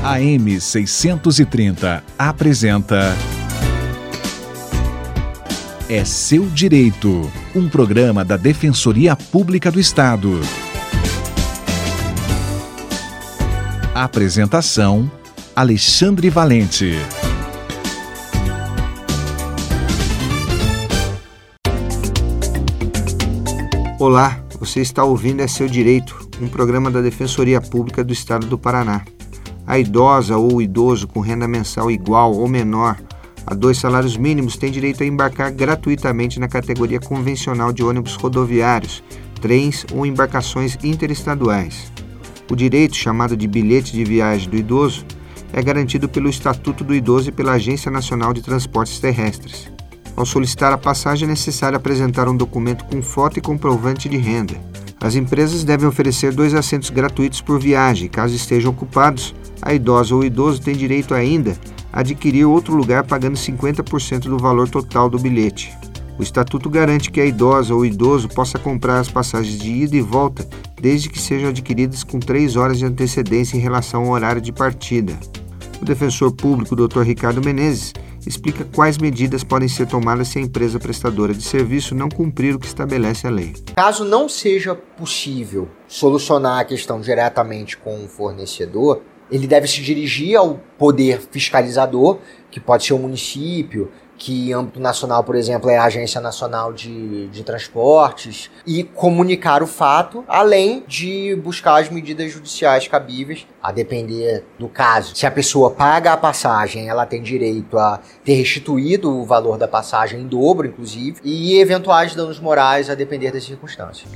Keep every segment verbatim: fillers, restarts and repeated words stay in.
A M seiscentos e trinta apresenta É Seu Direito, um programa da Defensoria Pública do Estado. Apresentação: Alexandre Valente. Olá, você está ouvindo É Seu Direito, um programa da Defensoria Pública do Estado do Paraná. A idosa ou o idoso com renda mensal igual ou menor a dois salários mínimos tem direito a embarcar gratuitamente na categoria convencional de ônibus rodoviários, trens ou embarcações interestaduais. O direito, chamado de bilhete de viagem do idoso, é garantido pelo Estatuto do Idoso e pela Agência Nacional de Transportes Terrestres. Ao solicitar a passagem é necessário apresentar um documento com foto e comprovante de renda. As empresas devem oferecer dois assentos gratuitos por viagem. Caso estejam ocupados, a idosa ou o idoso tem direito ainda a adquirir outro lugar pagando cinquenta por cento do valor total do bilhete. O Estatuto garante que a idosa ou o idoso possa comprar as passagens de ida e volta desde que sejam adquiridas com três horas de antecedência em relação ao horário de partida. O defensor público, doutor Ricardo Menezes, explica quais medidas podem ser tomadas se a empresa prestadora de serviço não cumprir o que estabelece a lei. Caso não seja possível solucionar a questão diretamente com o fornecedor, ele deve se dirigir ao poder fiscalizador, que pode ser o município, que em âmbito nacional, por exemplo, é a Agência Nacional de, de Transportes, e comunicar o fato, além de buscar as medidas judiciais cabíveis, a depender do caso. Se a pessoa paga a passagem, ela tem direito a ter restituído o valor da passagem em dobro, inclusive, e eventuais danos morais, a depender das circunstâncias.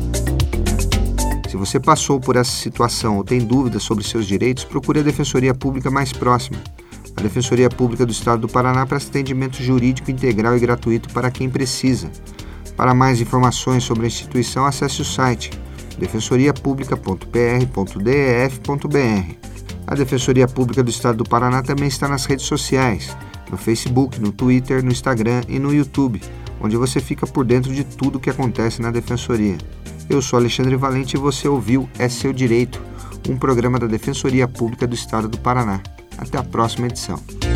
Se você passou por essa situação ou tem dúvidas sobre seus direitos, procure a Defensoria Pública mais próxima. A Defensoria Pública do Estado do Paraná presta atendimento jurídico integral e gratuito para quem precisa. Para mais informações sobre a instituição, acesse o site defensoria publica ponto p r ponto d e f ponto b r. A Defensoria Pública do Estado do Paraná também está nas redes sociais, no Facebook, no Twitter, no Instagram e no YouTube, onde você fica por dentro de tudo o que acontece na Defensoria. Eu sou Alexandre Valente e você ouviu É Seu Direito, um programa da Defensoria Pública do Estado do Paraná. Até a próxima edição.